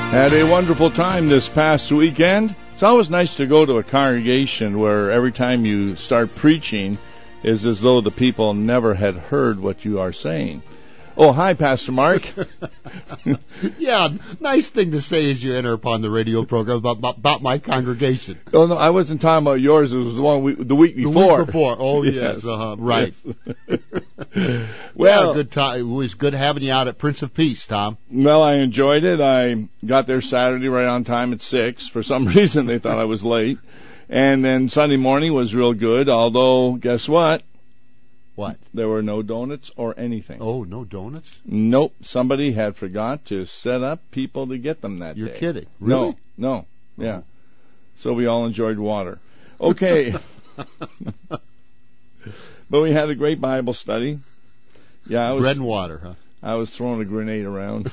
Had a wonderful time this past weekend. It's always nice to go to a congregation where every time you start preaching is as though the people never had heard what you are saying. Oh, hi, Pastor Mark. Yeah, nice thing to say as you enter upon the radio program about my congregation. Oh, no, I wasn't talking about yours. It was the week before. The week before. Oh, yes. Right. Yes. Well, good time. It was good having you out at Prince of Peace, Tom. Well, I enjoyed it. I got there Saturday right on time at 6. For some reason, they thought I was late. And then Sunday morning was real good, although, guess what? What? There were no donuts or anything. Oh, no donuts? Nope. Somebody had forgot to set up people to get them that day. You're kidding. Really? No. Yeah. Oh. So we all enjoyed water. Okay. But we had a great Bible study. Yeah, bread and water, huh? I was throwing a grenade around.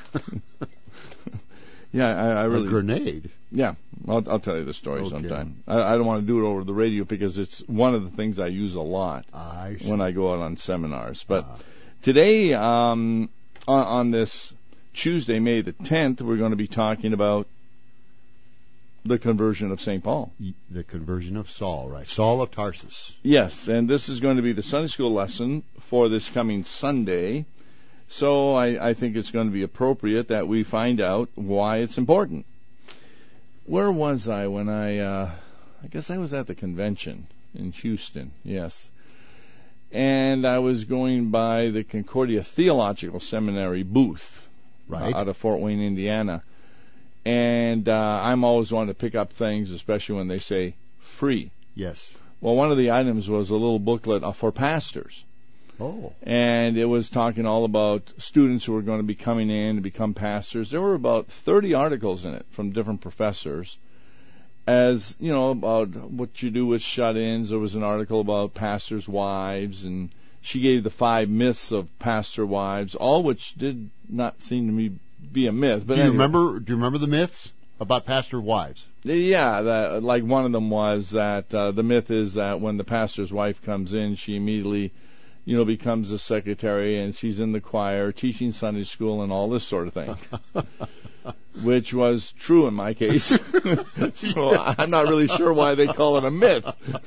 Yeah, I really... A grenade? Yeah, I'll tell you the story sometime. I don't want to do it over the radio because it's one of the things I use a lot when I go out on seminars. But today, on this Tuesday, May the 10th, we're going to be talking about the conversion of St. Paul. The conversion of Saul, right? Saul of Tarsus. Yes, and this is going to be the Sunday school lesson for this coming Sunday. So I think it's going to be appropriate that we find out why it's important. Where was I when I guess I was at the convention in Houston, yes. And I was going by the Concordia Theological Seminary booth out of Fort Wayne, Indiana. And I'm always wanting to pick up things, especially when they say free. Yes. Well, one of the items was a little booklet for pastors. Oh. And it was talking all about students who were going to be coming in to become pastors. There were about 30 articles in it from different professors, as, you know, about what you do with shut-ins. There was an article about pastors' wives, and she gave the 5 myths of pastor wives, all which did not seem to me be a myth. But do you remember the myths about pastor wives? Yeah, like one of them was that the myth is that when the pastor's wife comes in, she immediately, you know, becomes a secretary, and she's in the choir, teaching Sunday school, and all this sort of thing, which was true in my case. So I'm not really sure why they call it a myth.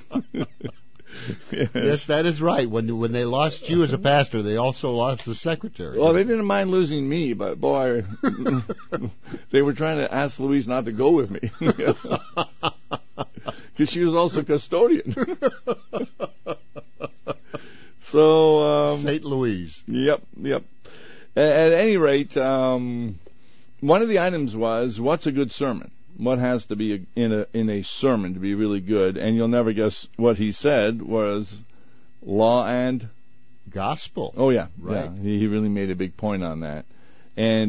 Yes, that is right. When they lost you as a pastor, they also lost the secretary. Well, they didn't mind losing me, but boy, they were trying to ask Louise not to go with me, because she was also custodian. So St. Louise. Yep. At any rate, one of the items was, what's a good sermon? What has to be in a sermon to be really good? And you'll never guess what he said was law and gospel. Oh yeah, right. Yeah. He really made a big point on that, and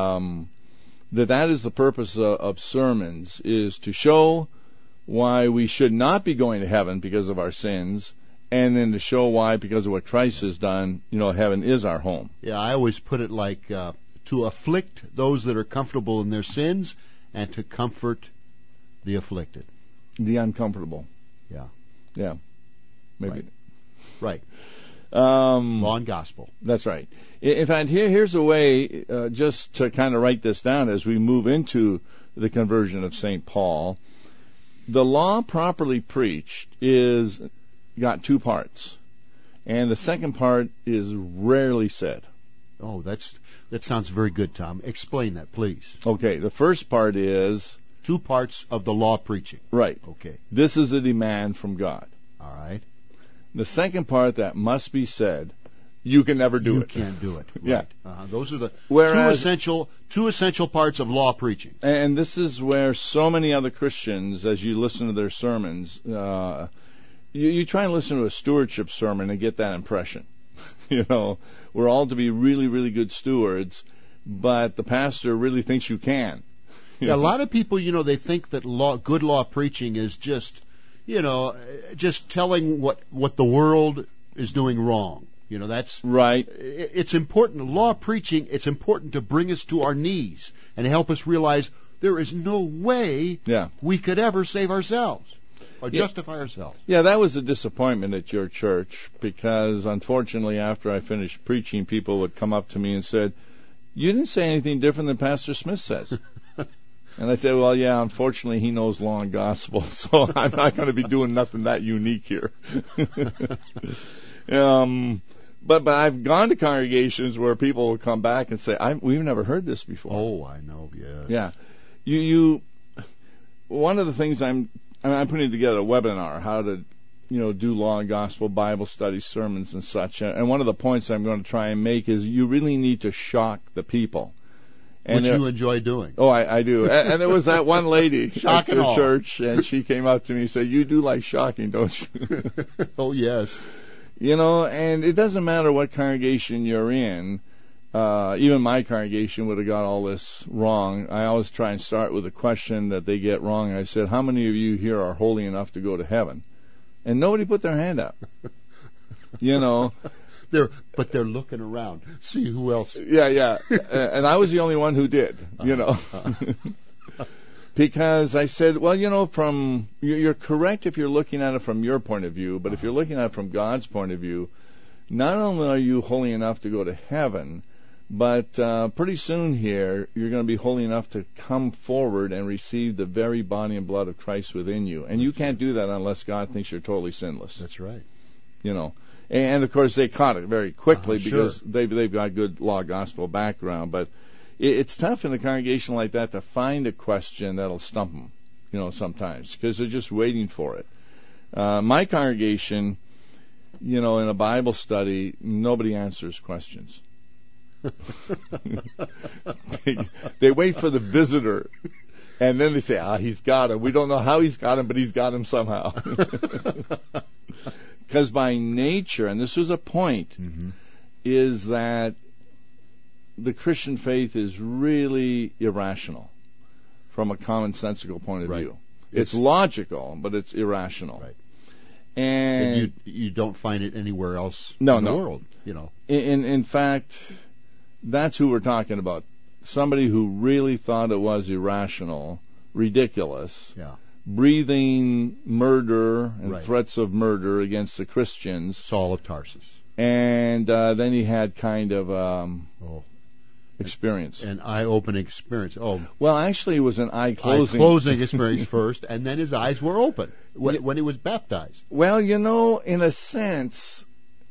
that is the purpose of sermons, is to show why we should not be going to heaven because of our sins. And then to show why, because of what Christ has done, you know, heaven is our home. Yeah, I always put it like to afflict those that are comfortable in their sins and to comfort the afflicted. The uncomfortable. Yeah. Maybe. Right. Law and gospel. That's right. In fact, here's a way just to kind of write this down as we move into the conversion of St. Paul. The law properly preached is got 2 parts, and the second part is rarely said. Oh, that sounds very good, Tom. Explain that, please. Okay, the first part is 2 parts of the law preaching. Right. Okay. This is a demand from God. All right. The second part that must be said, you can never do it. You can't do it. Right. Yeah. Those are the two essential parts of law preaching. And this is where so many other Christians, as you listen to their sermons, you try and listen to a stewardship sermon and get that impression. You know, we're all to be really, really good stewards, but the pastor really thinks you can. Yeah, a lot of people, you know, they think that good law preaching is just, you know, just telling what the world is doing wrong. You know, that's right. It's important. Law preaching, it's important to bring us to our knees and help us realize there is no way we could ever save ourselves or justify ourselves. Yeah, that was a disappointment at your church, because unfortunately after I finished preaching, people would come up to me and said, "You didn't say anything different than Pastor Smith says." And I said, well, yeah, unfortunately he knows law and gospel, so I'm not going to be doing nothing that unique here. But I've gone to congregations where people will come back and say, we've never heard this before. Oh, I know, yes. Yeah. You one of the things I'm putting together a webinar, how to, do law and gospel, Bible study, sermons and such. And one of the points I'm going to try and make is you really need to shock the people. And which you enjoy doing. Oh, I do. And there was that one lady at the church, and she came up to me and said, you do like shocking, don't you? Oh, yes. And it doesn't matter what congregation you're in. Even my congregation would have got all this wrong. I always try and start with a question that they get wrong. I said, how many of you here are holy enough to go to heaven? And nobody put their hand up. But they're looking around, see who else. Yeah. And I was the only one who did, Because I said, well, you're correct if you're looking at it from your point of view, but if you're looking at it from God's point of view, not only are you holy enough to go to heaven, but pretty soon here, you're going to be holy enough to come forward and receive the very body and blood of Christ within you. And you can't do that unless God thinks you're totally sinless. That's right. And of course, they caught it very quickly because they've got good law gospel background. But it's tough in a congregation like that to find a question that'll stump them, sometimes, because they're just waiting for it. My congregation, in a Bible study, nobody answers questions. They wait for the visitor, and then they say, he's got him. We don't know how he's got him, but he's got him somehow. Because by nature, and this was a point, is that the Christian faith is really irrational from a commonsensical point of view. It's logical, but it's irrational. Right. And you don't find it anywhere else in the world. In fact, that's who we're talking about. Somebody who really thought it was irrational, ridiculous, breathing murder and threats of murder against the Christians. Saul of Tarsus. And then he had kind of experience. An eye-opening experience. Oh, well, actually, it was an eye-closing experience first, and then his eyes were open when he was baptized. Well, in a sense,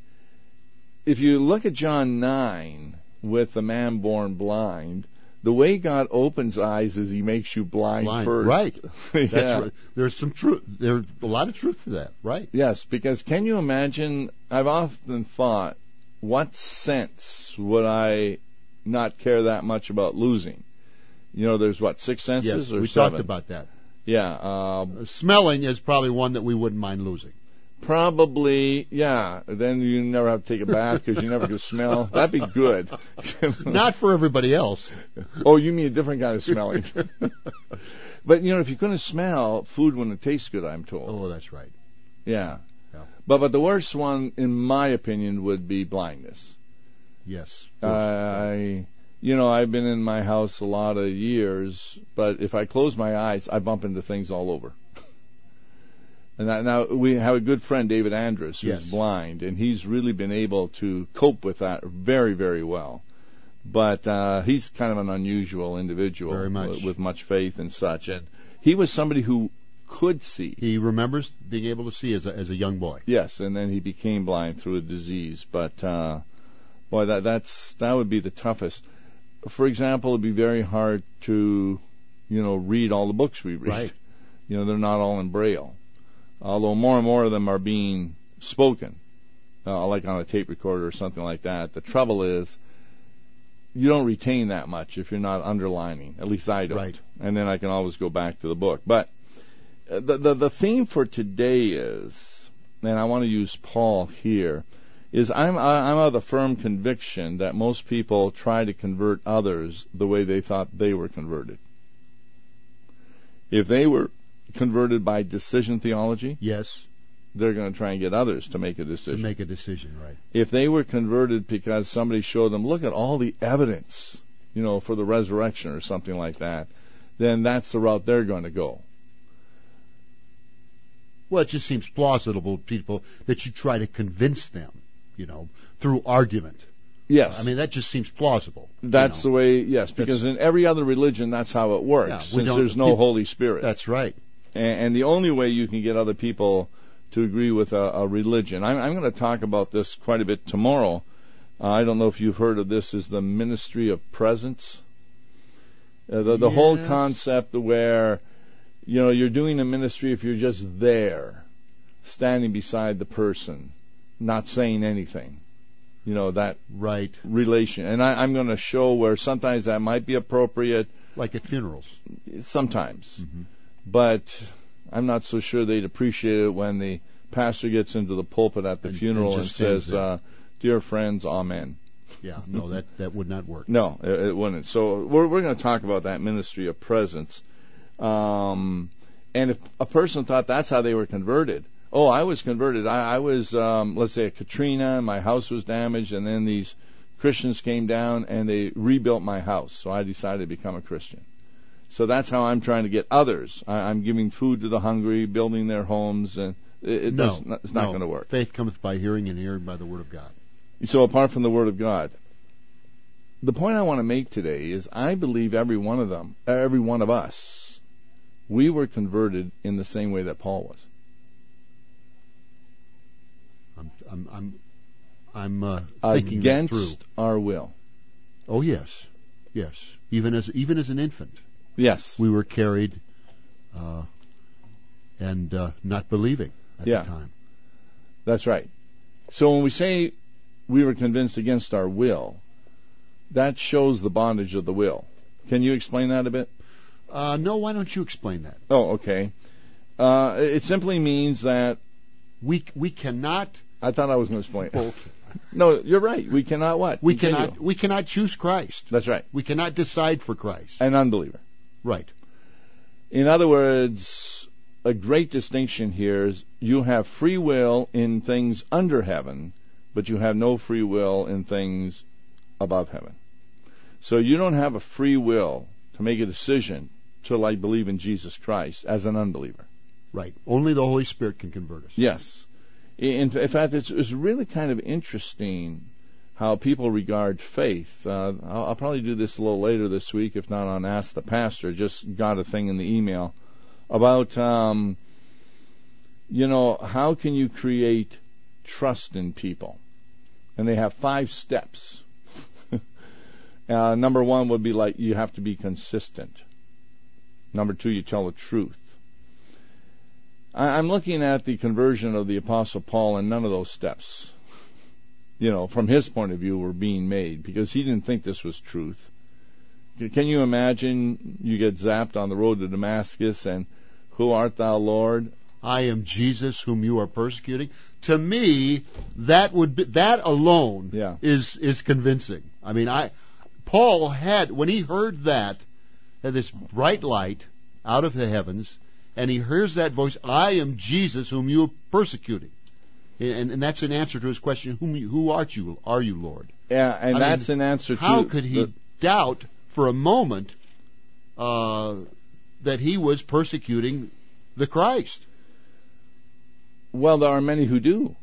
if you look at John 9 with the man born blind, the way God opens eyes is He makes you blind first. Right. That's right. There's some truth. There's a lot of truth to that. Right. Yes, because can you imagine? I've often thought, what sense would I not care that much about losing? There's 6 senses or 7? We talked about that. Yeah. Smelling is probably one that we wouldn't mind losing. Probably, yeah. Then you never have to take a bath because you never can smell. That'd be good. Not for everybody else. Oh, you mean a different kind of smelling. But, if you couldn't smell, food wouldn't taste good, I'm told. Oh, that's right. Yeah. But the worst one, in my opinion, would be blindness. Yes. I've been in my house a lot of years, but if I close my eyes, I bump into things all over. And now we have a good friend, David Andrus, who's blind, and he's really been able to cope with that very, very well. But he's kind of an unusual individual, very much, with much faith and such. And he was somebody who could see. He remembers being able to see as a young boy. Yes, and then he became blind through a disease. But boy, that would be the toughest. For example, it'd be very hard to, read all the books we read. Right. They're not all in Braille. Although more and more of them are being spoken, like on a tape recorder or something like that. The trouble is, you don't retain that much if you're not underlining. At least I don't. Right. And then I can always go back to the book. But the theme for today is, and I want to use Paul here, is I'm of the firm conviction that most people try to convert others the way they thought they were converted. If they were converted by decision theology, yes, they're going to try and get others to make a decision. Right. If they were converted because somebody showed them, look at all the evidence, for the resurrection or something like that, then that's the route they're going to go. Well, it just seems plausible to people that you try to convince them, through argument. Yes. I mean, that just seems plausible. That's the way, yes, because in every other religion, that's how it works, since there's no Holy Spirit. That's right. And the only way you can get other people to agree with a religion, I'm going to talk about this quite a bit tomorrow. I don't know if you've heard of this, is the ministry of presence. The whole concept where, you're doing a ministry if you're just there, standing beside the person, not saying anything. That right relation. And I'm going to show where sometimes that might be appropriate. Like at funerals. Sometimes. Mm-hmm. But I'm not so sure they'd appreciate it when the pastor gets into the pulpit at the funeral and says, "Dear friends, amen." Yeah, no, that would not work. No, it wouldn't. So we're going to talk about that ministry of presence. And if a person thought that's how they were converted, I was converted. I was, let's say, at Katrina, my house was damaged, and then these Christians came down and they rebuilt my house. So I decided to become a Christian. So that's how I'm trying to get others. I'm giving food to the hungry, building their homes, and it's not going to work. Faith cometh by hearing, and hearing by the Word of God. So apart from the Word of God, the point I want to make today is I believe every one of us, we were converted in the same way that Paul was. I'm thinking that through. Against our will. Oh yes. Even as an infant. Yes. We were carried, and not believing at the time. That's right. So when we say we were convinced against our will, that shows the bondage of the will. Can you explain that a bit? No, why don't you explain that? Oh, okay. It simply means that we cannot. I thought I was going to explain it. No, you're right. We cannot what? We cannot choose Christ. That's right. We cannot decide for Christ. An unbeliever. Right. In other words, a great distinction here is you have free will in things under heaven, but you have no free will in things above heaven. So you don't have a free will to make a decision to believe in Jesus Christ as an unbeliever. Right. Only the Holy Spirit can convert us. Yes. In fact, it's really kind of interesting how people regard faith. I'll probably do this a little later this week, if not on Ask the Pastor. Just got a thing in the email about, how can you create trust in people? And they have 5 steps. Number 1 would be you have to be consistent. Number 2, you tell the truth. I'm looking at the conversion of the Apostle Paul, and none of those steps, from his point of view, were being made, because he didn't think this was truth. Can you imagine you get zapped on the road to Damascus, and who art thou, Lord? I am Jesus whom you are persecuting. To me, that alone is convincing. I mean, Paul had, when he heard that, had this bright light out of the heavens, and he hears that voice, I am Jesus whom you are persecuting. And that's an answer to his question, who are you, Lord? Yeah, and that's an answer to... How could he doubt for a moment that he was persecuting the Christ? Well, there are many who do.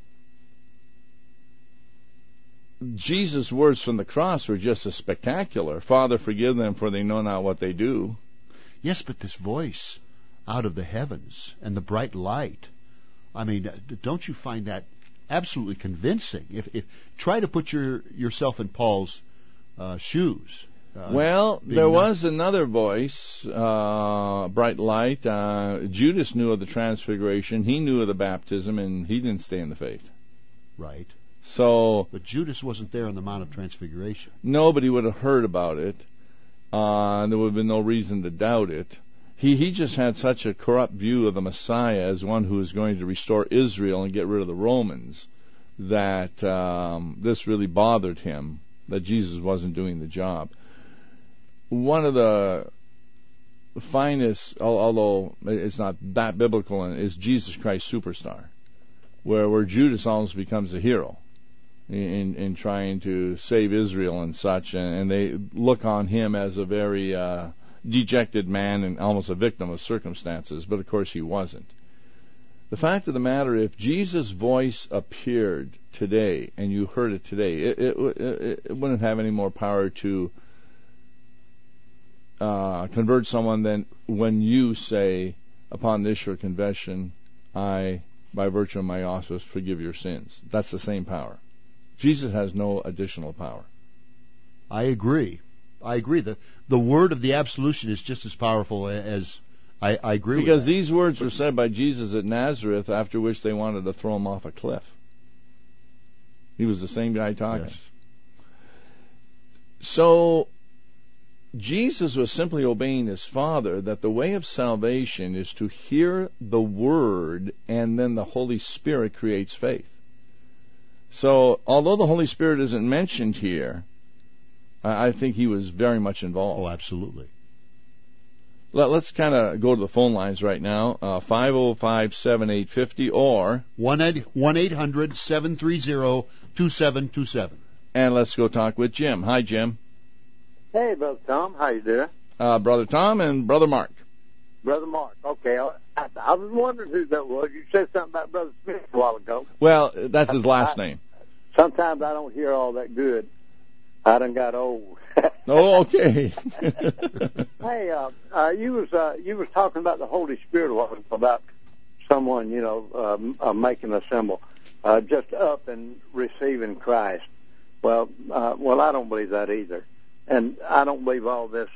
Jesus' words from the cross were just as spectacular. Father, forgive them, for they know not what they do. Yes, but this voice out of the heavens and the bright light, I mean, don't you find that absolutely convincing? If try to put yourself in Paul's shoes. Well, there was another voice, bright light. Judas knew of the transfiguration. He knew of the baptism, and he didn't stay in the faith. Right. But Judas wasn't there on the Mount of Transfiguration. No, but he would have heard about it. There would have been no reason to doubt it. He just had such a corrupt view of the Messiah as one who is going to restore Israel and get rid of the Romans that this really bothered him, that Jesus wasn't doing the job. One of the finest, although it's not that biblical, is Jesus Christ Superstar, where Judas almost becomes a hero in trying to save Israel and such, and they look on him as a very dejected man and almost a victim of circumstances, but of course he wasn't. The fact of the matter, if Jesus' voice appeared today and you heard it today, it wouldn't have any more power to convert someone than when you say, upon this your confession, I, by virtue of my office, forgive your sins. That's the same power. Jesus has no additional power. I agree. The word of the absolution is just as powerful as I agree with that. Because these words were said by Jesus at Nazareth, after which they wanted to throw him off a cliff. He was the same guy talking. Yes. So, Jesus was simply obeying his Father, that the way of salvation is to hear the Word, and then the Holy Spirit creates faith. So, although the Holy Spirit isn't mentioned here, I think he was very much involved. Oh, absolutely. Let's kind of go to the phone lines right now, 505-7850 or 1-800-730-2727. And let's go talk with Jim. Hi, Jim. Hey, Brother Tom. How you doing? Brother Tom and Brother Mark. Brother Mark. Okay. I was wondering who that was. You said something about Brother Smith a while ago. Well, that's his last name. Sometimes I don't hear all that good. I done got old. Oh, okay. Hey, you was talking about the Holy Spirit a while ago, about someone, making a symbol, just up and receiving Christ. Well, I don't believe that either, and I don't believe all this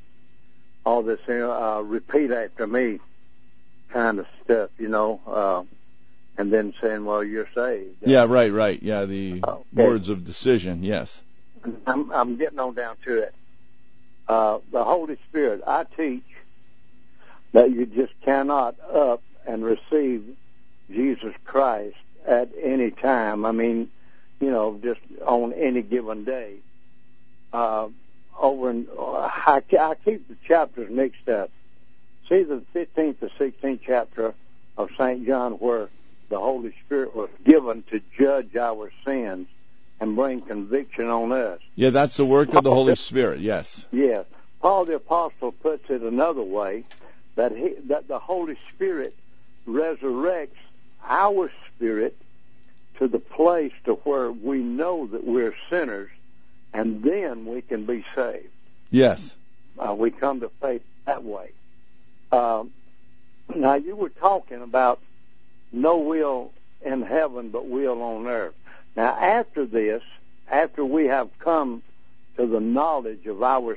repeat after me kind of stuff, and then saying, well, you're saved. Yeah, right. Yeah, the words of decision. Yes. I'm getting on down to it. The Holy Spirit, I teach that you just cannot up and receive Jesus Christ at any time. I mean, just on any given day. I keep the chapters mixed up. See the 15th to 16th chapter of St. John, where the Holy Spirit was given to judge our sins and bring conviction on us. Yeah, that's the work of the Holy Spirit, yes. Yes. Paul the Apostle puts it another way, that the Holy Spirit resurrects our spirit to the place to where we know that we're sinners, and then we can be saved. Yes. We come to faith that way. Now, you were talking about no will in heaven but will on earth. Now, after this, after we have come to the knowledge of our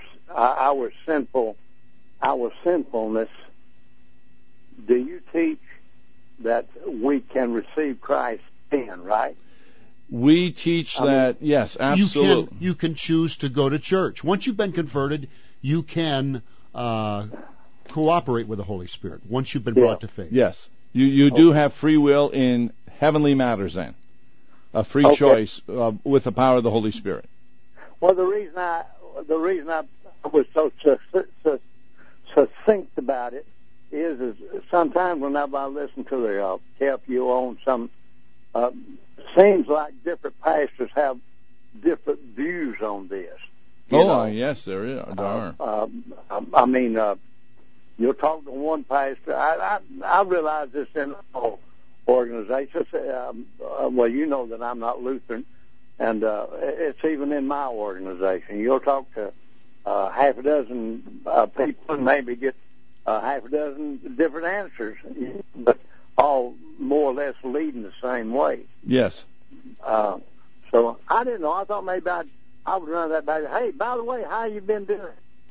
sinfulness, do you teach that we can receive Christ then, right? We teach that, yes, absolutely. You can choose to go to church. Once you've been converted, you can cooperate with the Holy Spirit. Once you've been brought to faith. Yes. You do have free will in heavenly matters then. A free choice with the power of the Holy Spirit. Well, the reason I was so succinct about it is sometimes whenever I listen to the KFU on some, seems like different pastors have different views on this. Yes, there are. I mean, you'll talk to one pastor. I realize this in all organizations. Well, you know that I'm not Lutheran, and it's even in my organization. You'll talk to half a dozen people and maybe get half a dozen different answers, but all more or less leading the same way. Yes. So I didn't know. I thought maybe I would run that back. Hey, by the way, how you been doing?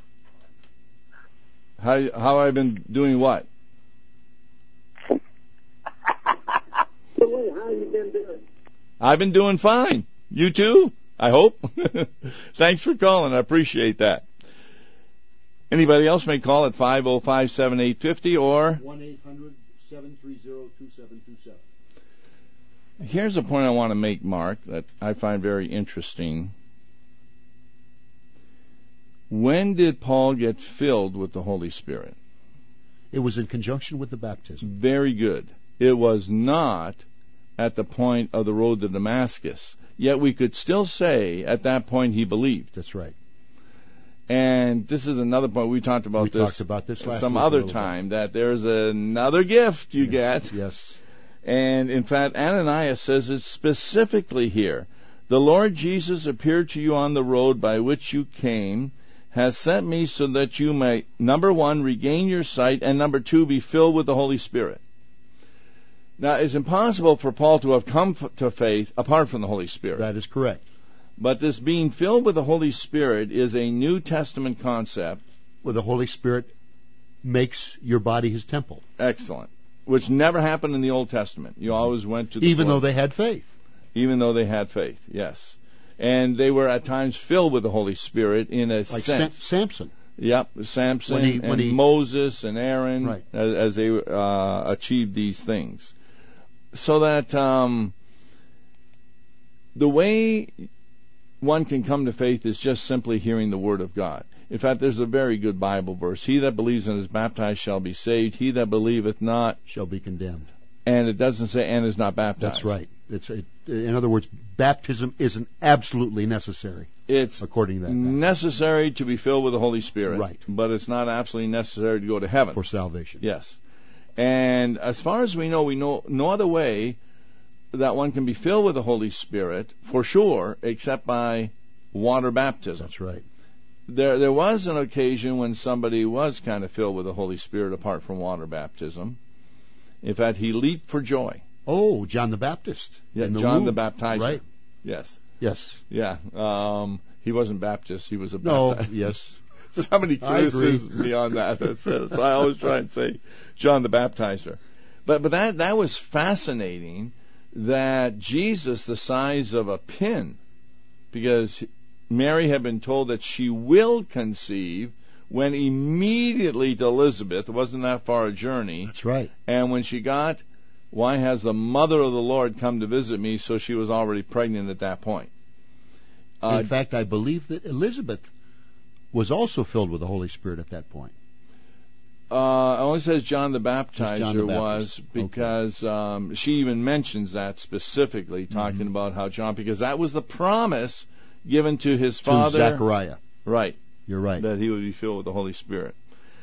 How I've been doing what? How you been doing? I've been doing fine. You too, I hope. Thanks for calling. I appreciate that. Anybody else may call at 505-7850 or 1-800-730-2727. Here's a point I want to make, Mark, that I find very interesting. When did Paul get filled with the Holy Spirit? It was in conjunction with the baptism. Very good. It was not at the point of the road to Damascus. Yet we could still say at that point he believed. That's right. And this is another point. We talked about this last some other time, that there's another gift you get. Yes. And in fact, Ananias says it specifically here. The Lord Jesus appeared to you on the road by which you came, has sent me so that you may, number one, regain your sight, and number two, be filled with the Holy Spirit. Now, it's impossible for Paul to have come to faith apart from the Holy Spirit. That is correct. But this being filled with the Holy Spirit is a New Testament concept. Well, the Holy Spirit makes your body his temple. Excellent. Which never happened in the Old Testament. You always went to the Even though they had faith. Even though they had faith, yes. And they were at times filled with the Holy Spirit in a like sense. Samson. Yep, Samson and Moses and Aaron, right, as they achieved these things. So that the way one can come to faith is just simply hearing the Word of God. In fact, there's a very good Bible verse. He that believes and is baptized shall be saved. He that believeth not shall be condemned. And it doesn't say and is not baptized. That's right. In other words, baptism isn't absolutely necessary. It's according to that necessary to be filled with the Holy Spirit. Right. But it's not absolutely necessary to go to heaven. For salvation. Yes. And as far as we know no other way that one can be filled with the Holy Spirit, for sure, except by water baptism. That's right. There was an occasion when somebody was kind of filled with the Holy Spirit apart from water baptism. In fact, he leaped for joy. Oh, John the Baptist. Yeah, John the Baptizer. Right. Yes. Yes. Yeah. He wasn't Baptist. He was a baptizer. No, yes. Somebody criticizes me on that. So I always try and say John the Baptizer. But that was fascinating that Jesus, the size of a pin, because Mary had been told that she will conceive, went immediately to Elizabeth. It wasn't that far a journey. That's right. And when she got, why has the mother of the Lord come to visit me? So she was already pregnant at that point. In fact, I believe that Elizabeth was also filled with the Holy Spirit at that point. It only says John the Baptizer was because she even mentions that specifically, talking about how John, because that was the promise given to his father. To Zechariah. Right. You're right. That he would be filled with the Holy Spirit.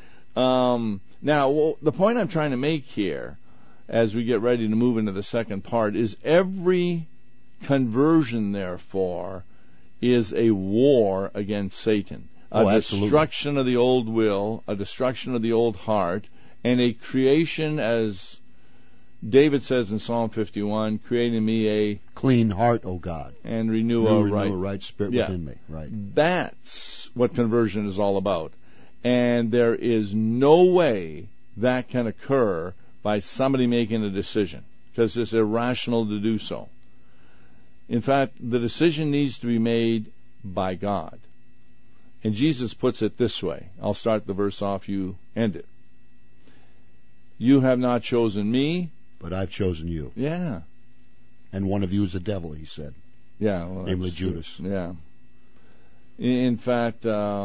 Now, the point I'm trying to make here, as we get ready to move into the second part, is every conversion, therefore, is a war against Satan. A destruction of the old will, a destruction of the old heart, and a creation, as David says in Psalm 51, creating me a clean heart, O God, and renew a right spirit within me. Right. That's what conversion is all about. And there is no way that can occur by somebody making a decision, because it's irrational to do so. In fact, the decision needs to be made by God. And Jesus puts it this way. I'll start the verse off, you end it. You have not chosen me, but I've chosen you. Yeah. And one of you is a devil, he said. Yeah. Well, namely Judas. Yeah. In fact,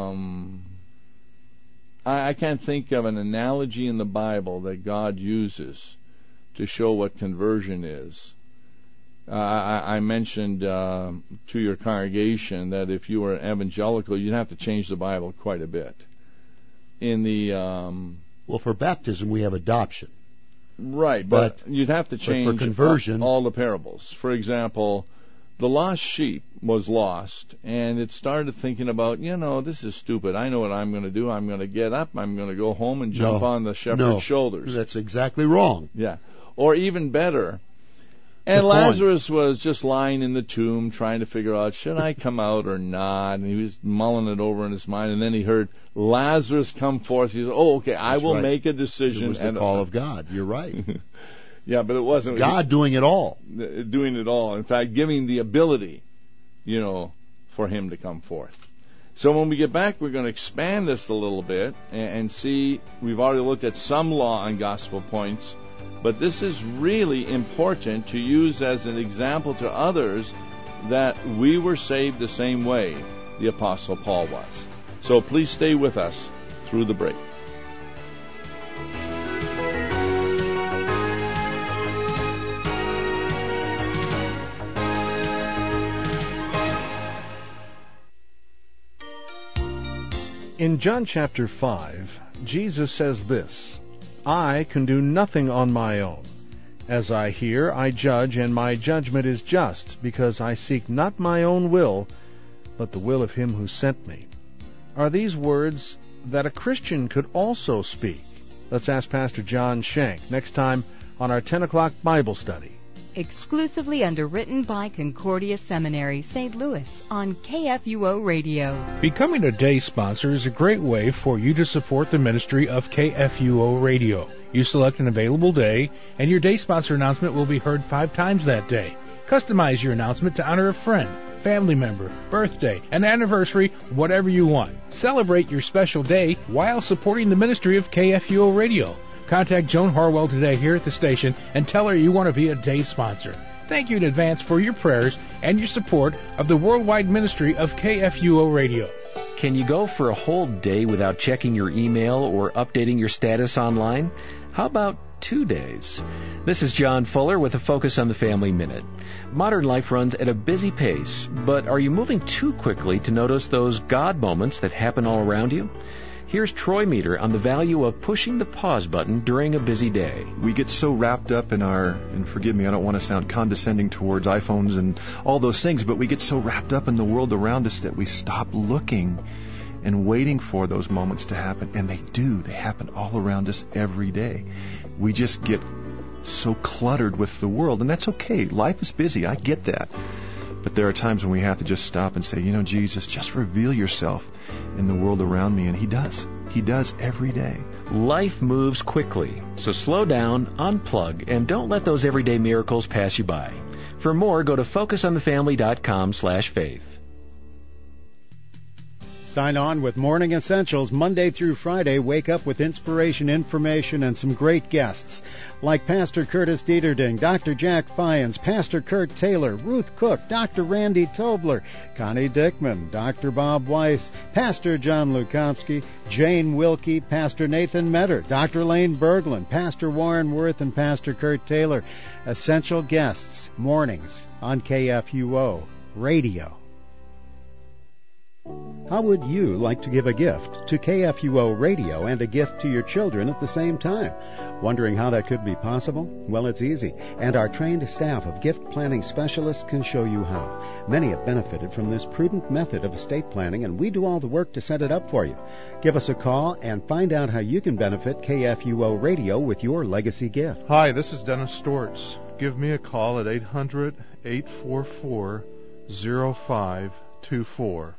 I can't think of an analogy in the Bible that God uses to show what conversion is. I mentioned to your congregation that if you were evangelical, you'd have to change the Bible quite a bit. In the well, for baptism we have adoption, right? But you'd have to change for conversion all the parables. For example, the lost sheep was lost, and it started thinking about, this is stupid. I know what I'm going to do. I'm going to get up. I'm going to go home and jump on the shepherd's shoulders. That's exactly wrong. Yeah, or even better. And Lazarus was just lying in the tomb trying to figure out, should I come out or not? And he was mulling it over in his mind. And then he heard Lazarus come forth. He said, okay, I will make a decision. It was the call of God. You're right. Yeah, but it wasn't. God doing it all. Doing it all. In fact, giving the ability, for him to come forth. So when we get back, we're going to expand this a little bit and see, we've already looked at some law and gospel points. But this is really important to use as an example to others that we were saved the same way the Apostle Paul was. So please stay with us through the break. In John chapter 5, Jesus says this, I can do nothing on my own. As I hear, I judge, and my judgment is just, because I seek not my own will, but the will of him who sent me. Are these words that a Christian could also speak? Let's ask Pastor John Shank next time on our 10 o'clock Bible study. Exclusively underwritten by Concordia Seminary, St. Louis, on KFUO Radio. Becoming a day sponsor is a great way for you to support the ministry of KFUO Radio. You select an available day, and your day sponsor announcement will be heard 5 times that day. Customize your announcement to honor a friend, family member, birthday, an anniversary, whatever you want. Celebrate your special day while supporting the ministry of KFUO Radio. Contact Joan Harwell today here at the station and tell her you want to be a day sponsor. Thank you in advance for your prayers and your support of the worldwide ministry of KFUO Radio. Can you go for a whole day without checking your email or updating your status online? How about 2 days? This is John Fuller with a focus on the Family Minute. Modern life runs at a busy pace, but are you moving too quickly to notice those God moments that happen all around you? Here's Troy Meter on the value of pushing the pause button during a busy day. We get so wrapped up in and forgive me, I don't want to sound condescending towards iPhones and all those things, but we get so wrapped up in the world around us that we stop looking and waiting for those moments to happen. And they do. They happen all around us every day. We just get so cluttered with the world, and that's okay. Life is busy. I get that. But there are times when we have to just stop and say, Jesus, just reveal yourself in the world around me. And He does. He does every day. Life moves quickly, so slow down, unplug, and don't let those everyday miracles pass you by. For more, go to focusonthefamily.com/faith. Sign on with Morning Essentials Monday through Friday. Wake up with inspiration, information, and some great guests like Pastor Curtis Dieterding, Dr. Jack Fyans, Pastor Kurt Taylor, Ruth Cook, Dr. Randy Tobler, Connie Dickman, Dr. Bob Weiss, Pastor John Lukowski, Jane Wilkie, Pastor Nathan Metter, Dr. Lane Berglund, Pastor Warren Worth, and Pastor Kurt Taylor. Essential guests, mornings on KFUO Radio. How would you like to give a gift to KFUO Radio and a gift to your children at the same time? Wondering how that could be possible? Well, it's easy, and our trained staff of gift planning specialists can show you how. Many have benefited from this prudent method of estate planning, and we do all the work to set it up for you. Give us a call and find out how you can benefit KFUO Radio with your legacy gift. Hi, this is Dennis Stortz. Give me a call at 800-844-0524.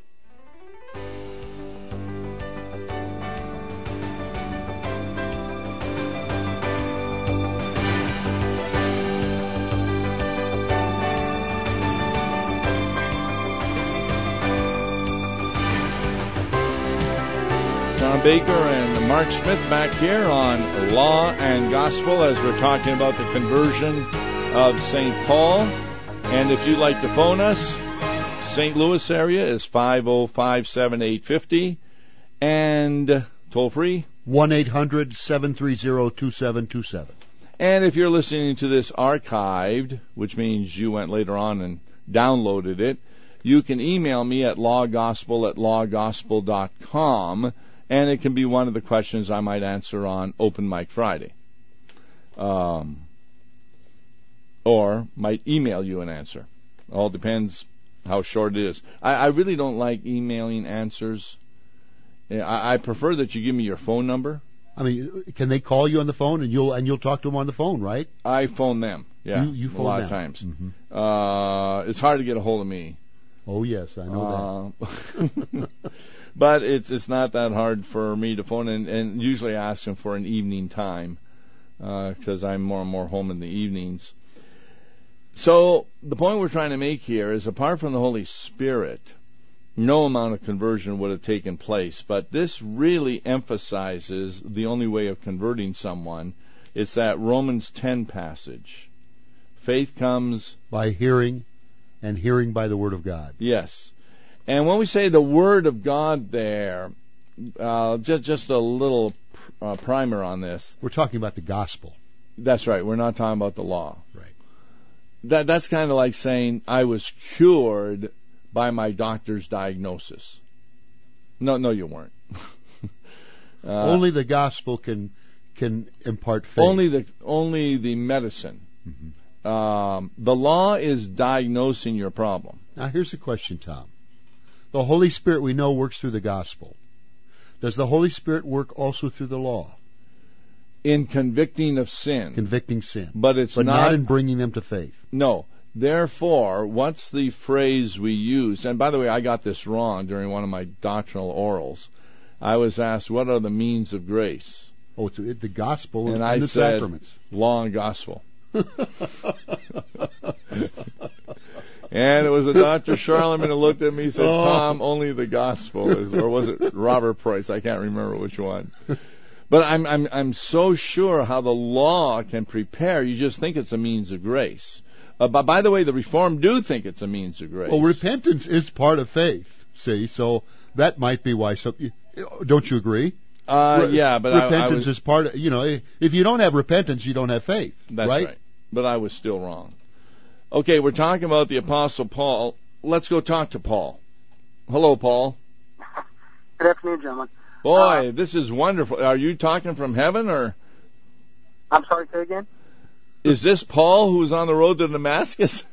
John Baker and Mark Smith back here on Law and Gospel as we're talking about the conversion of St. Paul. And if you'd like to phone us, St. Louis area is 505-7850, and toll free 1-800-730-2727. And if you're listening to this archived, which means you went later on and downloaded it, you can email me at lawgospel@lawgospel.com, and it can be one of the questions I might answer on Open Mic Friday, or might email you an answer. All depends how short it is. I really don't like emailing answers. I prefer that you give me your phone number. I mean, can they call you on the phone and you'll talk to them on the phone, right? I phone them. Yeah, you phone a lot them. of times. Mm-hmm. It's hard to get a hold of me. Oh yes, I know that. But it's not that hard for me to phone, and usually I ask them for an evening time because I'm more and more home in the evenings. So the point we're trying to make here is, apart from the Holy Spirit, no amount of conversion would have taken place. But this really emphasizes the only way of converting someone. It's that Romans 10 passage. Faith comes by hearing, and hearing by the Word of God. Yes. And when we say the Word of God there, just a little primer on this. We're talking about the gospel. That's right. We're not talking about the law. Right. That's kind of like saying I was cured by my doctor's diagnosis. No, you weren't. Only the gospel can impart faith. Only the medicine Mm-hmm. The law is diagnosing your problem. Now, here's the question, Tom. The Holy Spirit, we know, works through the gospel. Does the Holy Spirit work also through the law? In convicting of sin. Convicting sin. But not in bringing them to faith. No. Therefore, what's the phrase we use? And by the way, I got this wrong during one of my doctrinal orals. I was asked, what are the means of grace? Oh, it's the gospel and I the said, sacraments. Law and gospel. And it was a Dr. Charlemagne who looked at me and said, Tom, only the gospel is, or was it Robert Price? I can't remember which one. But I'm so sure how the law can prepare. You just think it's a means of grace. But by the way, the Reformed do think it's a means of grace. Well, repentance is part of faith, see, so that might be why some... Don't you agree? Yeah, but repentance is part of, if you don't have repentance, you don't have faith. That's right. But I was still wrong. Okay, we're talking about the Apostle Paul. Let's go talk to Paul. Hello, Paul. Good afternoon, gentlemen. Boy, this is wonderful. Are you talking from heaven, or? I'm sorry, say again? Is this Paul who's on the road to Damascus?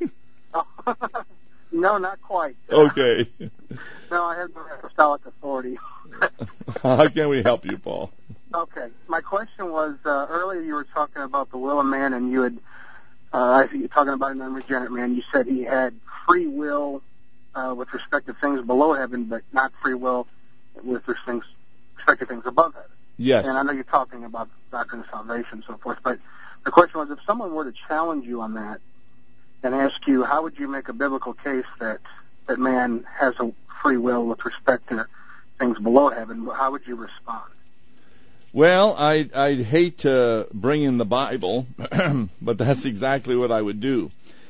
No, not quite. Okay. No, I have no apostolic authority. How can we help you, Paul? Okay. My question was, earlier you were talking about the will of man, and you had, I think you're talking about an unregenerate man. You said he had free will with respect to things below heaven, but not free will with respect to things above heaven. Yes. And I know you're talking about the doctrine of salvation and so forth, but the question was, if someone were to challenge you on that and ask you, how would you make a biblical case that man has a free will with respect to things below heaven, how would you respond? Well, I'd hate to bring in the Bible, but that's exactly what I would do.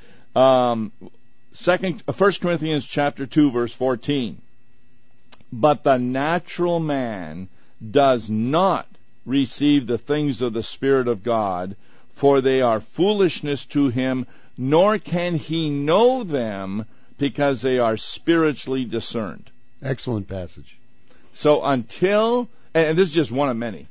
1 Corinthians chapter 2, verse 14. But the natural man does not receive the things of the Spirit of God, for they are foolishness to him, nor can he know them, because they are spiritually discerned. Excellent passage. So until, and this is just one of many,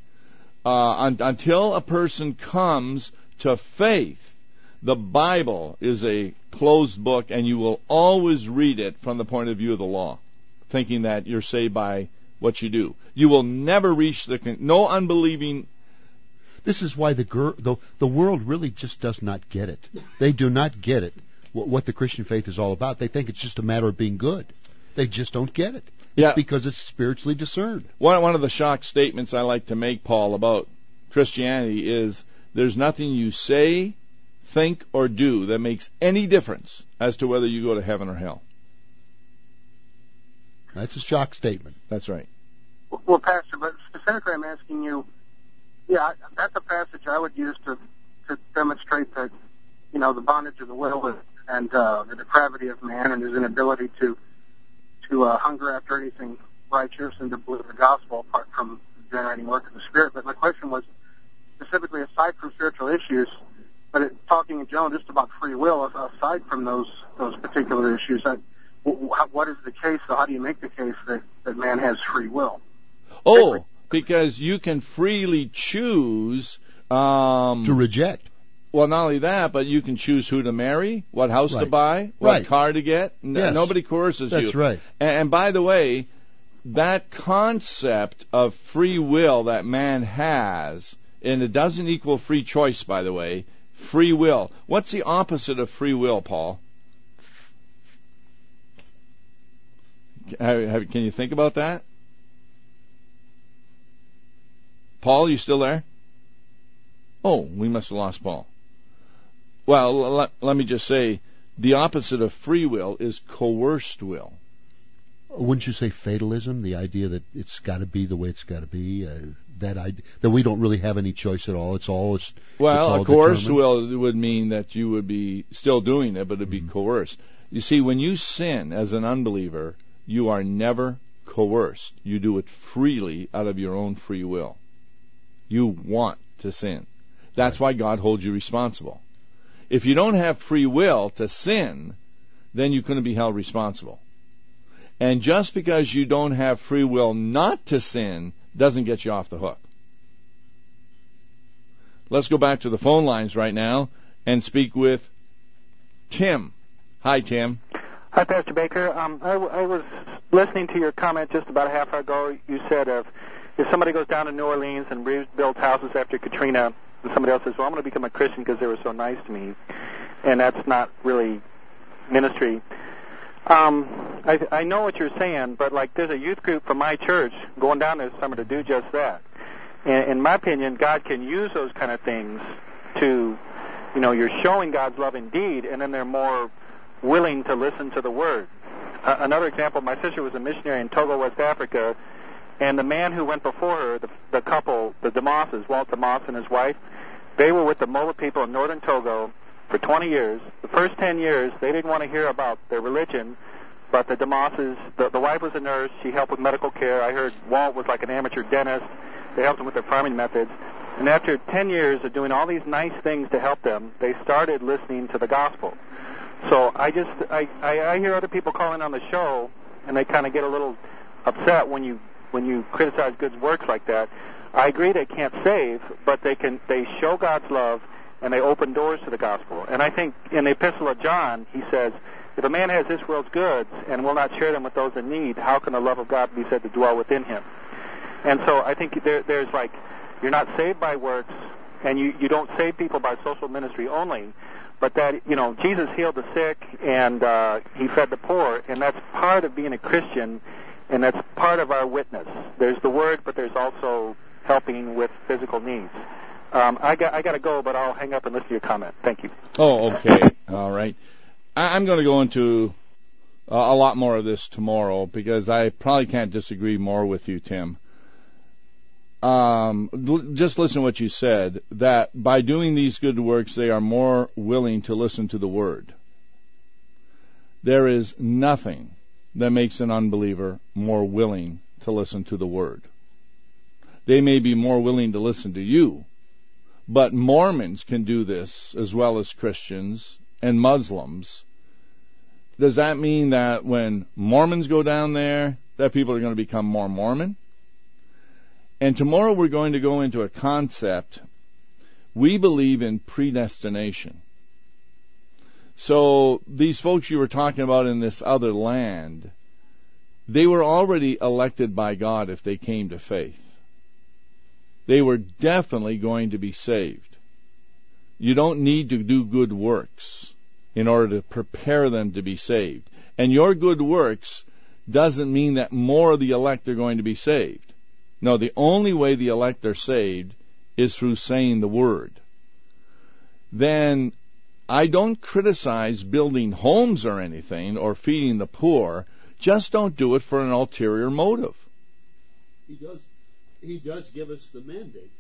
until a person comes to faith, the Bible is a closed book, and you will always read it from the point of view of the law, thinking that you're saved by what you do. You will never reach no unbelieving. This is why the world really just does not get it. They do not get it, what the Christian faith is all about. They think it's just a matter of being good. They just don't get it. It's because it's spiritually discerned. One of the shock statements I like to make, Paul, about Christianity is there's nothing you say, think, or do that makes any difference as to whether you go to heaven or hell. That's a shock statement. That's right. Well, Pastor, but specifically I'm asking you, that's a passage I would use to demonstrate that, the bondage of the will and the depravity of man and his inability to hunger after anything righteous and to believe the gospel apart from the generating work of the Spirit. But my question was specifically, aside from spiritual issues, but talking in general just about free will, aside from those particular issues, what is the case? So how do you make the case that man has free will? Oh, because you can freely choose to reject. Well, not only that, but you can choose who to marry, what house to buy, what car to get. Yes. Nobody coerces you. That's right. And by the way, that concept of free will that man has, and it doesn't equal free choice, by the way, free will. What's the opposite of free will, Paul? Can you think about that? Paul, you still there? Oh, we must have lost Paul. Well, let me just say, the opposite of free will is coerced will. Wouldn't you say fatalism, the idea that it's got to be the way it's got to be, that we don't really have any choice at all? It's all a coerced will would mean that you would be still doing it, but it'd be coerced. You see, when you sin as an unbeliever, you are never coerced. You do it freely out of your own free will. You want to sin. That's why God holds you responsible. If you don't have free will to sin, then you couldn't be held responsible. And just because you don't have free will not to sin doesn't get you off the hook. Let's go back to the phone lines right now. and speak with Tim. Hi, Tim. Hi, Pastor Baker. I was listening to your comment just about a half hour ago. You said if somebody goes down to New Orleans and rebuilds houses after Katrina, and somebody else says, well, I'm going to become a Christian because they were so nice to me, and that's not really ministry. I know what you're saying, but like there's a youth group from my church going down this summer to do just that. And in my opinion, God can use those kind of things to, you're showing God's love in deed, and then they're more willing to listen to the Word. Another example, my sister was a missionary in Togo, West Africa, and the man who went before her, the couple, the DeMosses, Walt DeMoss and his wife, they were with the Mola people in northern Togo for 20 years. The first 10 years, they didn't want to hear about their religion, but the DeMosses, the wife was a nurse, she helped with medical care. I heard Walt was like an amateur dentist. They helped them with their farming methods. And after 10 years of doing all these nice things to help them, they started listening to the gospel. So I hear other people calling on the show, and they kind of get a little upset when you criticize good works like that. I agree they can't save, but they show God's love, and they open doors to the gospel. And I think in the Epistle of John, he says, if a man has this world's goods and will not share them with those in need, how can the love of God be said to dwell within him? And so I think there's like, you're not saved by works, and you don't save people by social ministry only, but that, Jesus healed the sick, and he fed the poor, and that's part of being a Christian, and that's part of our witness. There's the word, but there's also helping with physical needs. I got to go, but I'll hang up and listen to your comment. Thank you. Oh, okay. All right. I'm going to go into a lot more of this tomorrow because I probably can't disagree more with you, Tim. Just listen to what you said, that by doing these good works, they are more willing to listen to the Word. There is nothing that makes an unbeliever more willing to listen to the Word. They may be more willing to listen to you, but Mormons can do this as well as Christians and Muslims. Does that mean that when Mormons go down there, that people are going to become more Mormon? And tomorrow we're going to go into a concept. We believe in predestination. So these folks you were talking about in this other land, they were already elected by God if they came to faith. They were definitely going to be saved. You don't need to do good works in order to prepare them to be saved. And your good works doesn't mean that more of the elect are going to be saved. No, the only way the elect are saved is through saying the Word. Then I don't criticize building homes or anything or feeding the poor. Just don't do it for an ulterior motive. He does give us the mandate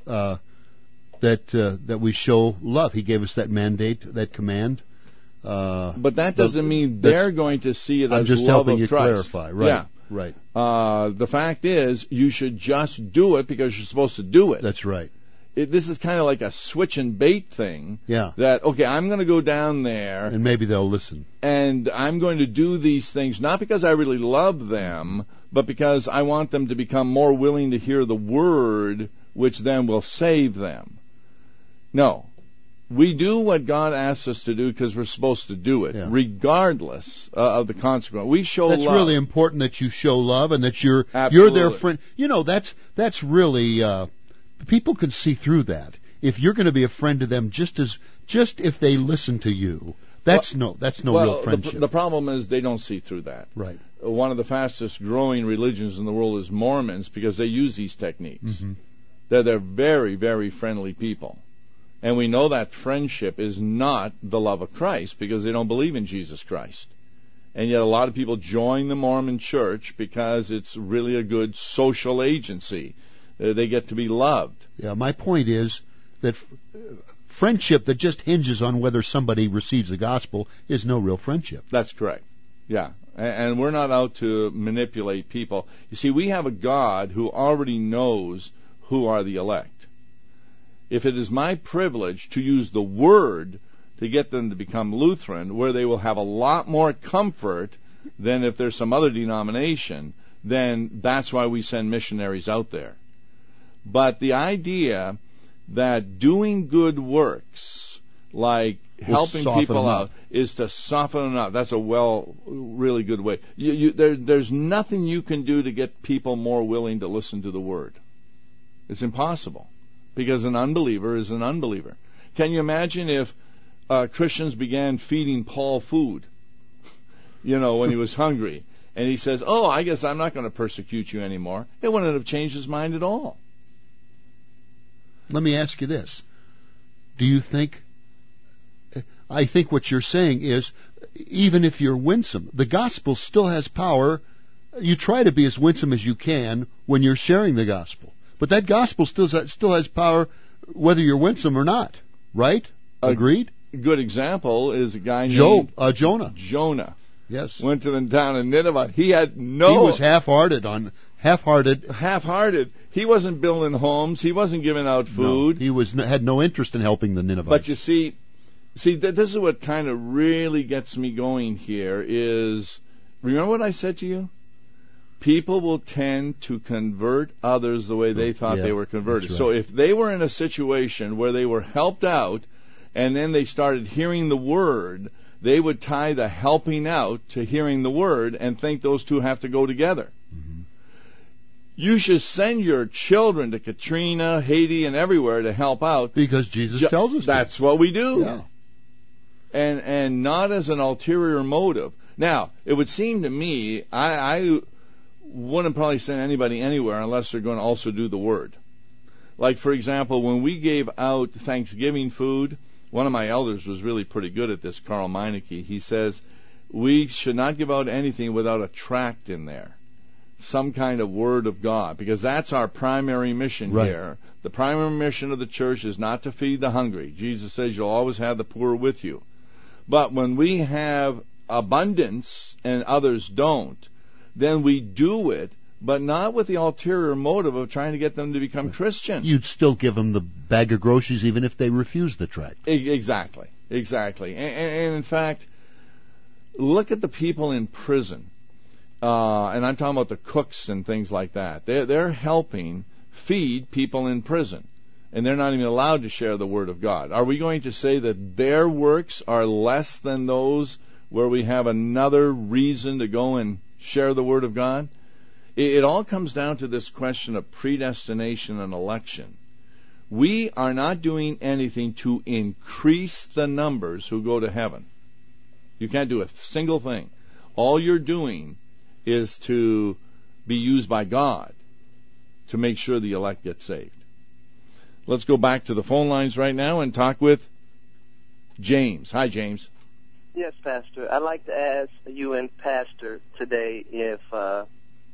that we show love. He gave us that mandate, that command. But that doesn't mean they're going to see it as love of Christ. I'm just helping you clarify. Right. Yeah. Right. The fact is, you should just do it because you're supposed to do it. That's right. This is kind of like a switch and bait thing. Yeah. That, okay, I'm going to go down there. And maybe they'll listen. And I'm going to do these things, not because I really love them, but because I want them to become more willing to hear the Word, which then will save them. No. We do what God asks us to do because we're supposed to do it, regardless of the consequence. We show love. That's really important that you show love and that you're their friend. That's really people can see through that. If you're going to be a friend to them, just if they listen to you, that's no real friendship. The problem is they don't see through that. Right. One of the fastest growing religions in the world is Mormons because they use these techniques. Mm-hmm. They're very, very friendly people. And we know that friendship is not the love of Christ because they don't believe in Jesus Christ. And yet a lot of people join the Mormon church because it's really a good social agency. They get to be loved. Yeah, my point is that friendship that just hinges on whether somebody receives the gospel is no real friendship. That's correct. Yeah. And we're not out to manipulate people. You see, we have a God who already knows who are the elect. If it is my privilege to use the Word to get them to become Lutheran, where they will have a lot more comfort than if there's some other denomination, then that's why we send missionaries out there. But the idea that doing good works like helping people out, is to soften them up. That's a really good way. There's nothing you can do to get people more willing to listen to the Word. It's impossible, because an unbeliever is an unbeliever. Can you imagine if Christians began feeding Paul food, when he was hungry, and he says, "Oh, I guess I'm not going to persecute you anymore"? It wouldn't have changed his mind at all. Let me ask you this. Do you think... I think what you're saying is, even if you're winsome, the gospel still has power. You try to be as winsome as you can when you're sharing the gospel. But that gospel still has power whether you're winsome or not. Right? Agreed? A good example is a guy named Jonah. Jonah. Yes. Went to the town of Nineveh. He was half-hearted. He wasn't building homes. He wasn't giving out food. No, he had no interest in helping the Ninevites. But you see, this is what kind of really gets me going here is, remember what I said to you? People will tend to convert others the way they thought they were converted. Right. So if they were in a situation where they were helped out and then they started hearing the Word, they would tie the helping out to hearing the Word and think those two have to go together. Mm-hmm. You should send your children to Katrina, Haiti, and everywhere to help out. Because Jesus tells us that's what we do. Yeah. And not as an ulterior motive. Now, it would seem to me, I wouldn't probably send anybody anywhere unless they're going to also do the Word. Like, for example, when we gave out Thanksgiving food, one of my elders was really pretty good at this, Carl Meineke. He says, we should not give out anything without a tract in there, some kind of Word of God, because that's our primary mission here. The primary mission of the church is not to feed the hungry. Jesus says you'll always have the poor with you. But when we have abundance and others don't, then we do it, but not with the ulterior motive of trying to get them to become Christian. You'd still give them the bag of groceries even if they refuse the tract. Exactly. And in fact, look at the people in prison. And I'm talking about the cooks and things like that. They're helping feed people in prison. And they're not even allowed to share the Word of God. Are we going to say that their works are less than those where we have another reason to go and share the Word of God? It all comes down to this question of predestination and election. We are not doing anything to increase the numbers who go to heaven. You can't do a single thing. All you're doing is to be used by God to make sure the elect get saved. Let's go back to the phone lines right now and talk with James. Hi, James. Yes, Pastor. I'd like to ask you and Pastor today if, or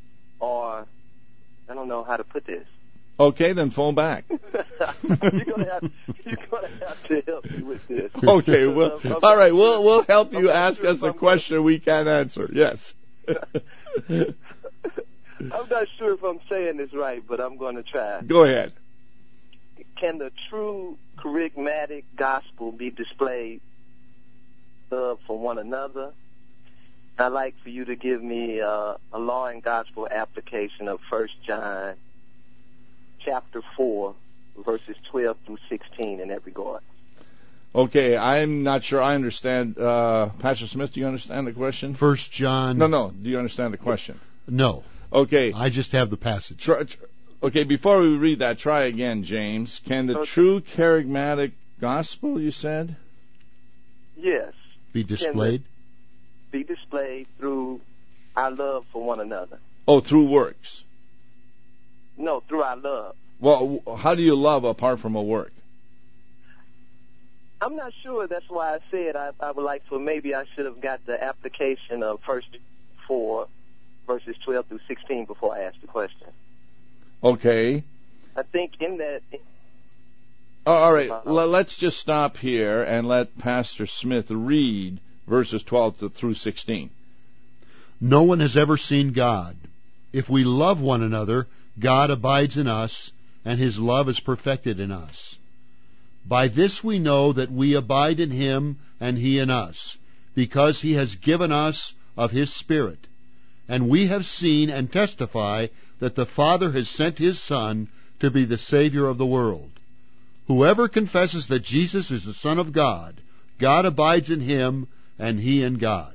I don't know how to put this. Okay, then phone back. You're gonna have to help me with this. Okay, well, all right. We'll help you ask us a question we can't answer. Yes. I'm not sure if I'm saying this right, but I'm going to try. Go ahead. Can the true charismatic gospel be displayed for one another? I'd like for you to give me a law and gospel application of 1 John chapter 4, verses 12 through 16 in that regard. Okay, I'm not sure I understand. Pastor Smith, do you understand the question? 1 John... No. Do you understand the question? No. Okay. I just have the passage. Okay, before we read that, try again, James. Can the true charismatic gospel, you said? Yes. Be displayed? Be displayed through our love for one another. Oh, through works? No, through our love. Well, how do you love apart from a work? I'm not sure. That's why I said I would like to, maybe I should have got the application of 1 4, verses 12 through 16 before I asked the question. Okay. I think in that... All right, let's just stop here and let Pastor Smith read verses 12 through 16. No one has ever seen God. If we love one another, God abides in us, and His love is perfected in us. By this we know that we abide in Him and He in us, because He has given us of His Spirit. And we have seen and testify that the Father has sent His Son to be the Savior of the world. Whoever confesses that Jesus is the Son of God, God abides in him, and he in God.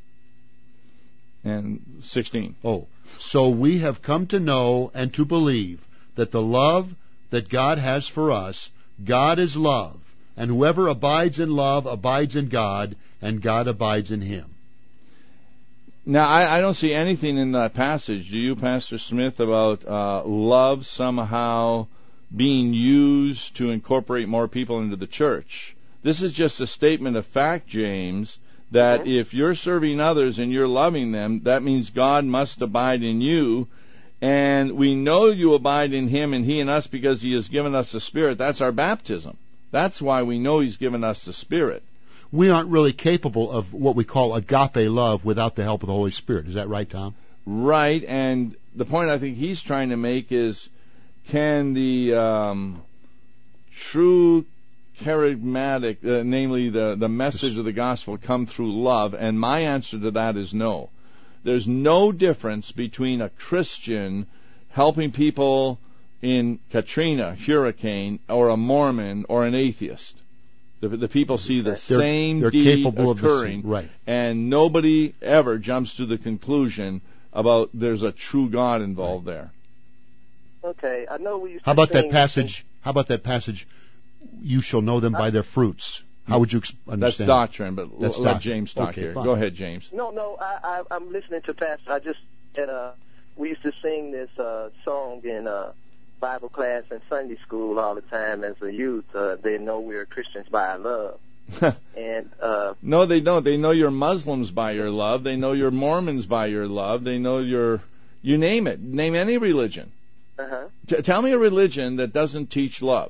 And 16. So we have come to know and to believe that the love that God has for us, God is love, and whoever abides in love abides in God, and God abides in him. Now, I don't see anything in that passage, do you, Pastor Smith, about love somehow being used to incorporate more people into the church. This is just a statement of fact, James, that if you're serving others and you're loving them, that means God must abide in you. And we know you abide in him and he in us because he has given us the Spirit. That's our baptism. That's why we know he's given us the Spirit. We aren't really capable of what we call agape love without the help of the Holy Spirit. Is that right, Tom? Right, and the point I think he's trying to make is, can the true charismatic, namely the message of the gospel, come through love? And my answer to that is no. There's no difference between a Christian helping people in Katrina, hurricane, or a Mormon, or an atheist. The people see the same deed occurring, right, and nobody ever jumps to the conclusion about there's a true God involved there. Okay, I know we used to How about sing that passage? You shall know them by their fruits. How would you understand? That's doctrine, but That's let doctrine. James talk Okay, here. fine. Go ahead, James. No, I'm listening to Pastor. I just we used to sing this song in Bible class and Sunday school all the time as a youth. They know we're Christians by our love. And no, they don't. They know you're Muslims by your love. They know you're Mormons by your love. They know you name it. Name any religion. Tell me a religion that doesn't teach love.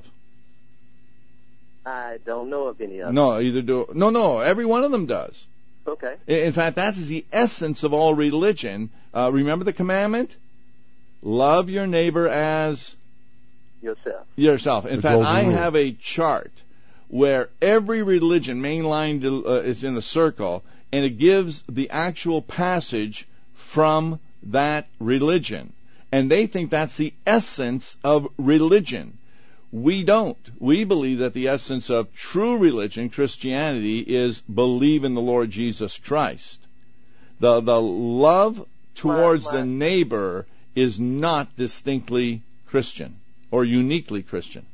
I don't know of any of them. No, either do. No. Every one of them does. Okay. In fact, that is the essence of all religion. Remember the commandment? Love your neighbor as yourself. In fact, I have a chart where every religion, mainlined, is in a circle, and it gives the actual passage from that religion. And they think that's the essence of religion. We don't. We believe that the essence of true religion, Christianity, is believe in the Lord Jesus Christ. The love towards the neighbor is not distinctly Christian or uniquely Christian.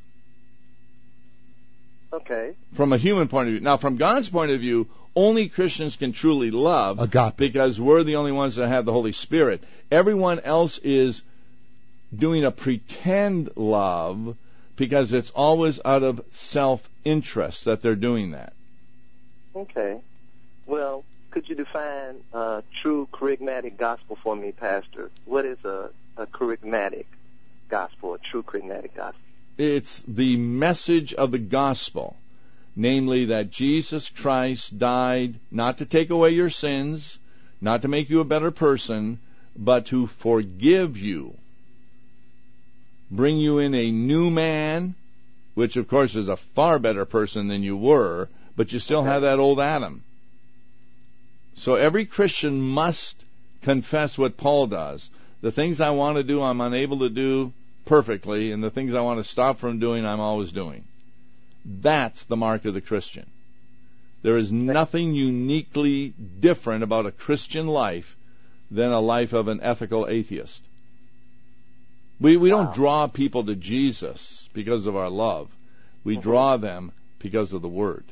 Okay. From a human point of view. Now, from God's point of view, only Christians can truly love because we're the only ones that have the Holy Spirit. Everyone else is doing a pretend love because it's always out of self-interest that they're doing that. Okay. Well, could you define true charismatic gospel for me, Pastor? What is a charismatic gospel, a true charismatic gospel? It's the message of the gospel, namely that Jesus Christ died not to take away your sins, not to make you a better person, but to forgive you, bring you in a new man, which of course is a far better person than you were, but you still have that old Adam. So every Christian must confess what Paul does. The things I want to do, I'm unable to do perfectly, and the things I want to stop from doing, I'm always doing. That's the mark of the Christian. There is nothing uniquely different about a Christian life than a life of an ethical atheist. We don't draw people to Jesus because of our love. We draw them because of the Word.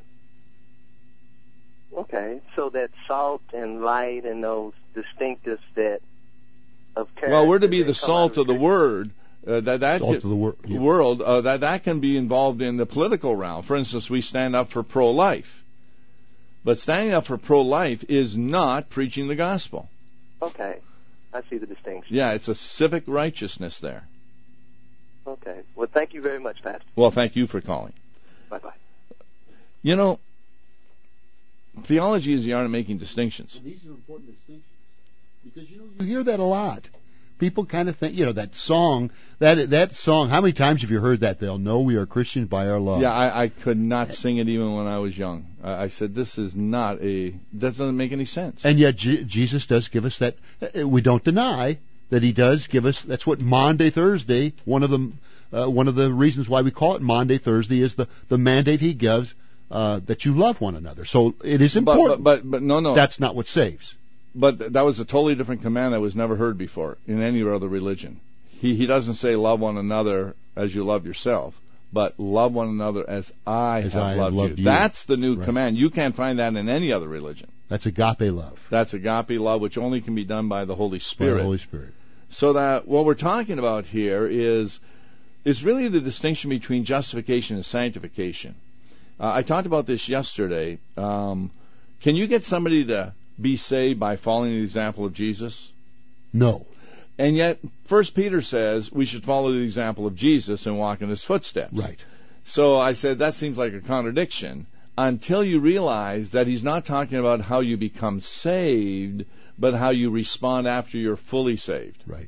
Okay, so that salt and light and those distinctives that of character. Well, we're to be the salt of the Word. Salt of the world. That can be involved in the political realm. For instance, we stand up for pro-life. But standing up for pro-life is not preaching the gospel. Okay. I see the distinction. Yeah, it's a civic righteousness there. Okay. Well, thank you very much, Pastor. Well, thank you for calling. Bye-bye. You know, theology is the art of making distinctions. And these are important distinctions. Because, you hear that a lot. People kind of think, that song, that song, how many times have you heard that? They'll know we are Christians by our love. Yeah, I could not sing it even when I was young. I said, that doesn't make any sense. And yet Jesus does give us that. We don't deny that he does give us, that's what Maundy Thursday, one of the one of the reasons why we call it Maundy Thursday is the mandate he gives that you love one another. So it is important. But no. That's not what saves. But that was a totally different command that was never heard before in any other religion. He doesn't say love one another as you love yourself, but love one another as I have loved you. That's the new command. You can't find that in any other religion. That's agape love. That's agape love, which only can be done by the Holy Spirit. By the Holy Spirit. So that what we're talking about here is really the distinction between justification and sanctification. I talked about this yesterday. Can you get somebody to be saved by following the example of Jesus? No. And yet, 1 Peter says we should follow the example of Jesus and walk in his footsteps. Right. So I said that seems like a contradiction until you realize that he's not talking about how you become saved, but how you respond after you're fully saved. Right.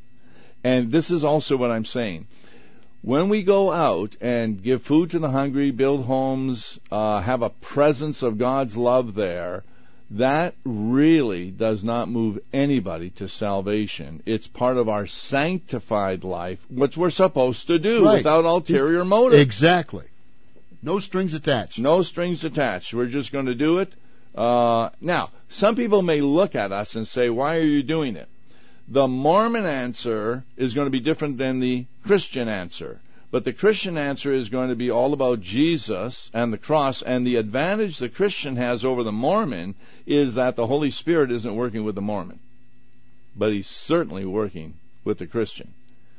And this is also what I'm saying. When we go out and give food to the hungry, build homes, have a presence of God's love there, that really does not move anybody to salvation. It's part of our sanctified life, which we're supposed to do without ulterior motive. Exactly. No strings attached. No strings attached. We're just going to do it. Now, some people may look at us and say, why are you doing it? The Mormon answer is going to be different than the Christian answer. But the Christian answer is going to be all about Jesus and the cross, and the advantage the Christian has over the Mormon is that the Holy Spirit isn't working with the Mormon, but he's certainly working with the Christian.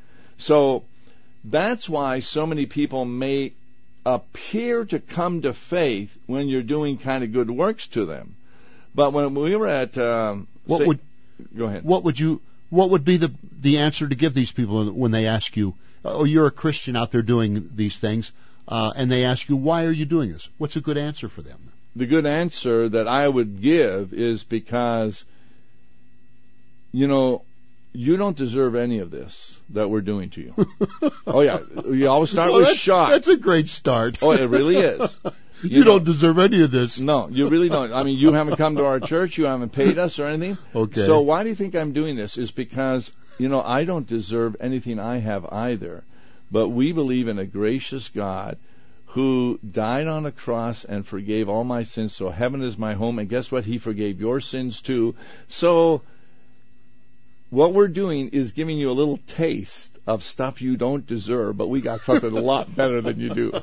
So that's why so many people may appear to come to faith when you're doing kind of good works to them. But when we were at... go ahead. What would be the answer to give these people when they ask you, oh, you're a Christian out there doing these things, and they ask you, why are you doing this? What's a good answer for them? The good answer that I would give is because, you don't deserve any of this that we're doing to you. Oh, yeah. You always start with shock. That's a great start. Oh, it really is. You don't deserve any of this. No, you really don't. I mean, you haven't come to our church. You haven't paid us or anything. Okay. So why do you think I'm doing this? Is because, I don't deserve anything I have either. But we believe in a gracious God who died on a cross and forgave all my sins. So heaven is my home. And guess what? He forgave your sins too. So what we're doing is giving you a little taste of stuff you don't deserve. But we got something a lot better than you do.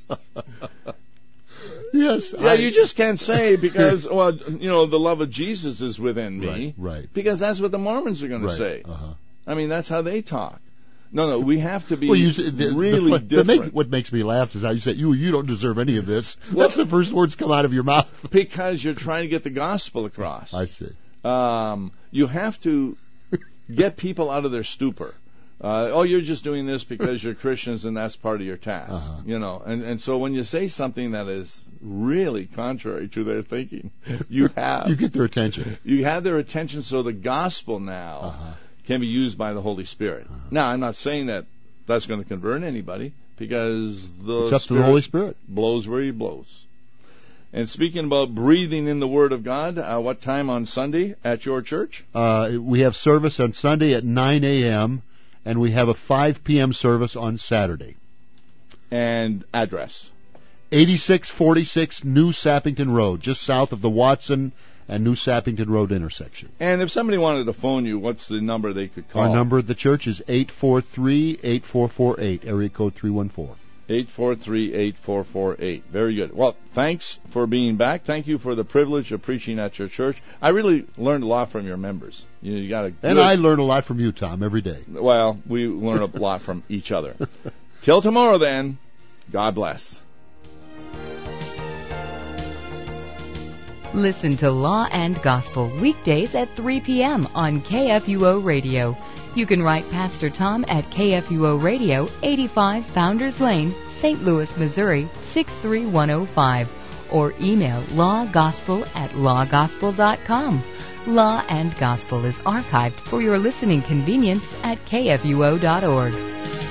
Yes. Yeah, you just can't say because, the love of Jesus is within me. Right. Because that's what the Mormons are going to say. Uh-huh. I mean, that's how they talk. No, we have to be really different. What makes me laugh is how you say, you don't deserve any of this. Well, that's the first words come out of your mouth. Because you're trying to get the gospel across. I see. You have to get people out of their stupor. You're just doing this because you're Christians and that's part of your task. Uh-huh. And so when you say something that is really contrary to their thinking, you get their attention. You have their attention, so the gospel now can be used by the Holy Spirit. Now, I'm not saying that that's going to convert anybody because it's up to the Holy Spirit. Blows where he blows. And speaking about breathing in the Word of God, what time on Sunday at your church? We have service on Sunday at 9 a.m., and we have a 5 p.m. service on Saturday. And address? 8646 New Sappington Road, just south of the Watson and New Sappington Road intersection. And if somebody wanted to phone you, what's the number they could call? Our number at the church is 843-8448, area code 314. 843-8448. Very good. Well, thanks for being back. Thank you for the privilege of preaching at your church. I really learned a lot from your members. You got and I learn a lot from you, Tom, every day. Well, we learn a lot from each other. Till tomorrow, then. God bless. Listen to Law and Gospel weekdays at 3 p.m. on KFUO Radio. You can write Pastor Tom at KFUO Radio, 85 Founders Lane, St. Louis, Missouri, 63105, or email lawgospel@lawgospel.com. Law and Gospel is archived for your listening convenience at KFUO.org.